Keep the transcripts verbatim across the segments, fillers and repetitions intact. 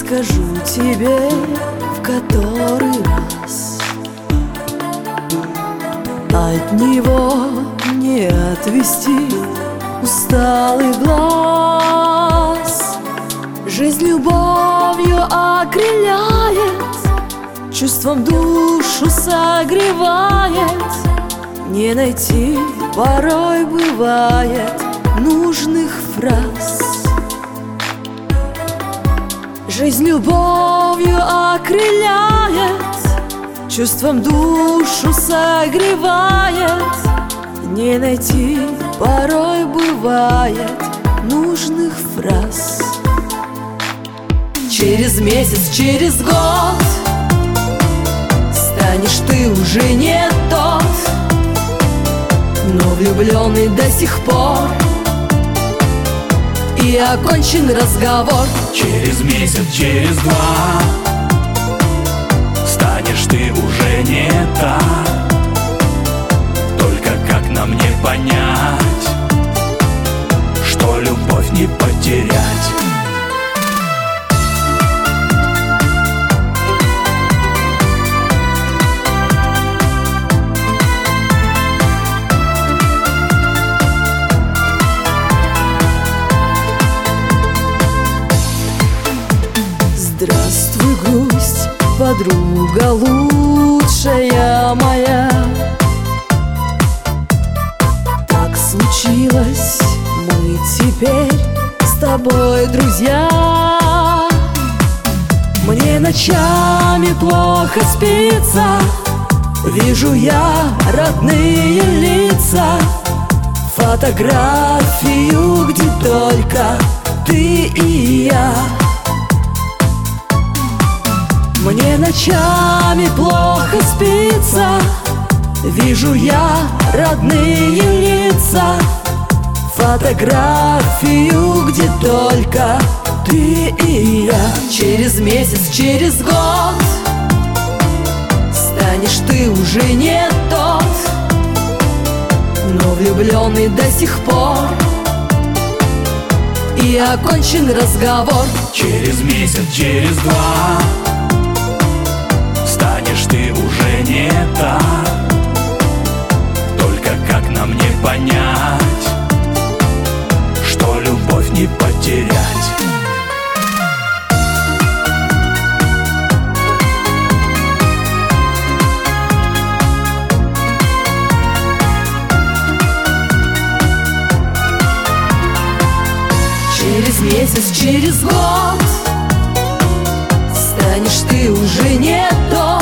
скажу тебе в который раз: от него не отвести усталый глаз. Жизнь любовью окрыляет, чувством душу согревает. Не найти порой бывает нужных фраз. Жизнь любовью окрыляет, чувством душу согревает. Не найти порой бывает нужных фраз. Через месяц, через год станешь ты уже не тот, но влюбленный до сих пор, и окончен разговор. Через месяц, через два станешь ты уже не та. Только как нам не понять, что любовь не потерять? Здравствуй, грусть, подруга лучшая моя. Так случилось, мы теперь с тобой друзья. Мне ночами плохо спится, вижу я родные лица, фотографию, где только ты и я. Мне ночами плохо спится, вижу я родные лица, фотографию, где только ты и я. Через месяц, через год станешь ты уже не тот, но влюбленный до сих пор, и окончен разговор. Через месяц, через два станешь ты уже не та. Только как нам не понять, что любовь не потерять? Через месяц, через год станешь ты уже не тот,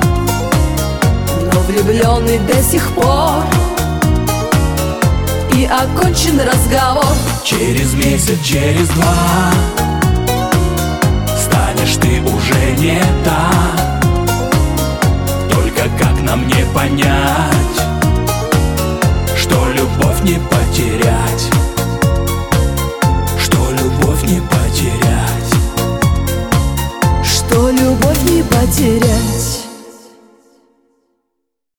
но влюбленный до сих пор, и окончен разговор. Через месяц, через два станешь ты уже не та. Только как нам не понять, что любовь не потерять?